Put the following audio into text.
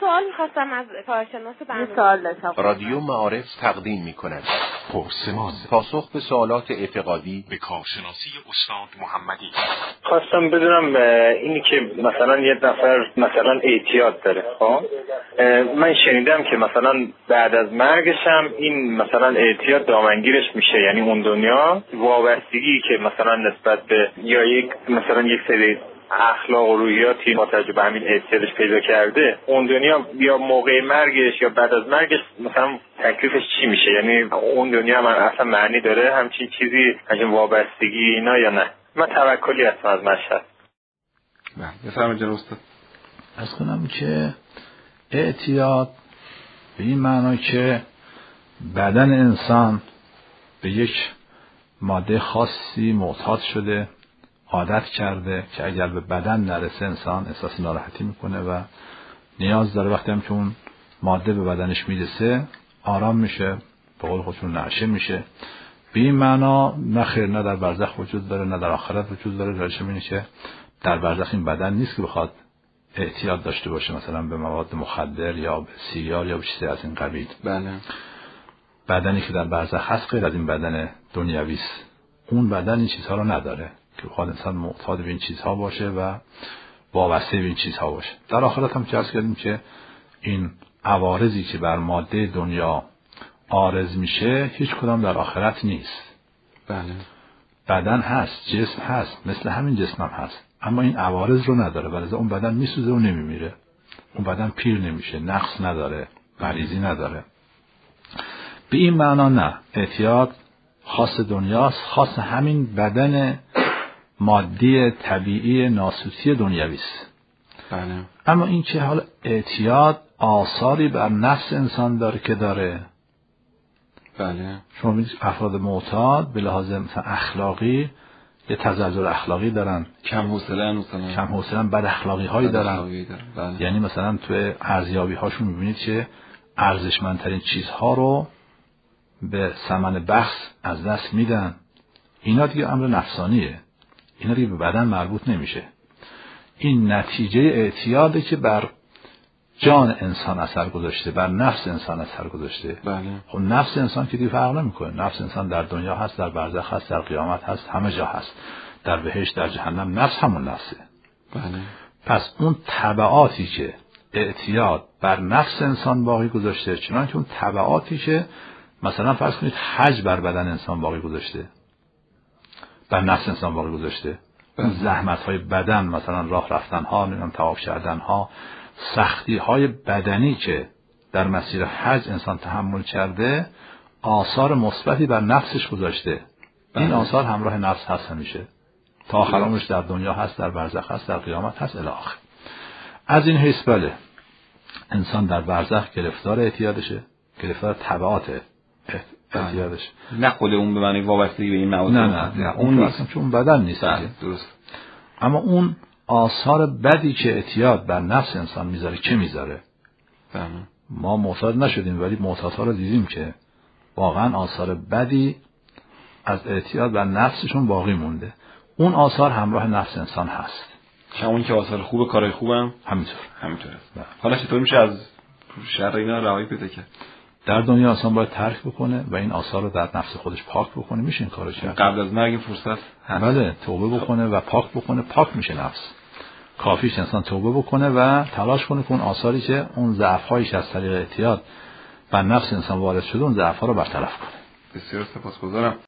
سوال می‌خواستم از کارشناس برنامه. سوال داشتم. رادیو معارف تقدیم می‌کند پرسمان، پاسخ به سوالات اعتقادی به کارشناسی استاد محمدی. خواستم بدونم اینی که مثلا یه نفر مثلا اعتیاد داره، خب من شنیدم که مثلا بعد از مرگش هم این مثلا اعتیاد دامنگیرش میشه، یعنی اون دنیا وابستگی که مثلا نسبت به یا یک مثلا یک سری اخلاق و روحیاتی با توجه به همین اعتیادش پیدا کرده، اون دنیا یا موقع مرگش یا بعد از مرگش مثلا تکلیفش چی میشه؟ یعنی اون دنیا هم اصلا معنی داره همچین چیزی، همچین وابستگی اینا یا نه؟ من توکلی هستم از مشهد. بله بفرمایید جناب استاد. از کنم که اعتیاد به این معنی که بدن انسان به یک ماده خاصی معتاد شده، عادت کرده که اگر به بدن نرسه انسان احساس ناراحتی میکنه و نیاز داره وقتی هم که اون ماده به بدنش میرسه آرام میشه، به قول خودشون نعشه میشه. به این معنا نه خیر نه در برزخ وجود داره نه در آخرت وجود داره. دلش اینه که در برزخ این بدن نیست که بخواد اعتیاد داشته باشه مثلا به مواد مخدر یا به سیگار یا به چیزی از این قبیل. بله. بدنی که در برزخ هست غیر از این بدن دنیوی است. اون بدن این چیزها رو نداره که بخواد انسان معتاد به این چیزها باشه و وابسته به این چیزها باشه. در آخرت هم چرس کردیم که این عوارضی که بر ماده دنیا عارض میشه هیچ کدام در آخرت نیست. بله. بدن هست، جسم هست، مثل همین جسم هم هست، اما این عوارض رو نداره، ولی اون بدن میسوزه و نمیمیره، اون بدن پیر نمیشه، نقص نداره، مریضی نداره. به این معنا نه، اعتیاد خاص دنیاست، خاص همین بدن مادی طبیعی ناسوتی دنیوی است. بله. اما این که حال اعتیاد آثاری بر نفس انسان داره که داره. بله. شما می‌بینید افراد معتاد به لحاظ مثلا اخلاقی یه تزلزل اخلاقی دارن، کم حوصله بد اخلاقی هایی دارن. بله. یعنی مثلا توی ارزیابی هاشون می‌بینید که ارزشمندترین چیزها رو به ثمن بخس از دست میدن. اینا دیگه امر نفسانیه، اینا دیگه به بدن مربوط نمیشه. این نتیجه اعتیاده که بر جان انسان اثر گذاشته، بر نفس انسان اثر گذاشته. بله. خب نفس انسان که دیگه فرق نمیکنه، نفس انسان در دنیا هست، در برزخ هست، در قیامت هست، همه جا هست، در بهشت در جهنم، نفس همون نفسه. بله. پس اون تبعاتی که اعتیاد بر نفس انسان باقی گذاشته، چنانکه اون تبعاتی که مثلا فرض کنید حج بر بدن انسان باقی گذاشته، بر نفس انسان باقی گذاشته. اون زحمت‌های بدن، مثلا راه رفتن‌ها، نمیدونم طواف کردن‌ها، سختی‌های بدنی که در مسیر حج انسان تحمل کرده، آثار مثبتی بر نفسش گذاشته. این آثار همراه نفس هست همیشه، تا آخر عمرش در دنیا هست، در برزخ هست، در قیامت هست الی آخر. از این حیث بله، انسان در برزخ گرفتار اعتیادشه، گرفتار تبعات اعتیادش. نه خود اون به معنی وابستگی به این مواد. نه اون نیست، چون بدن نیست. درست. اما اون آثار بدی که اعتیاد بر نفس انسان میذاره که میذاره. ما معتاد نشدیم ولی معتادها رو دیدیم که واقعا آثار بدی از اعتیاد بر نفسشون باقی مونده. اون آثار همراه نفس انسان هست. همون که آثار خوب کارهای خوبم همینطور است. حالا چطور میشه از شر اینا رهایی پیدا کرد؟ در دنیا انسان باید ترک بکنه و این آثار رو در نفس خودش پاک بکنه. میشه این کارو کرد قبل از مرگ فرصت هست. بله، توبه بکنه و پاک بکنه، پاک میشه نفس. کافیش انسان توبه بکنه و تلاش کنه که اون آثاری که اون ضعف‌هایی که از طریق اعتیاد بر نفس انسان وارد شده اون ضعف‌ها رو برطرف کنه. بسیار سپاسگزارم.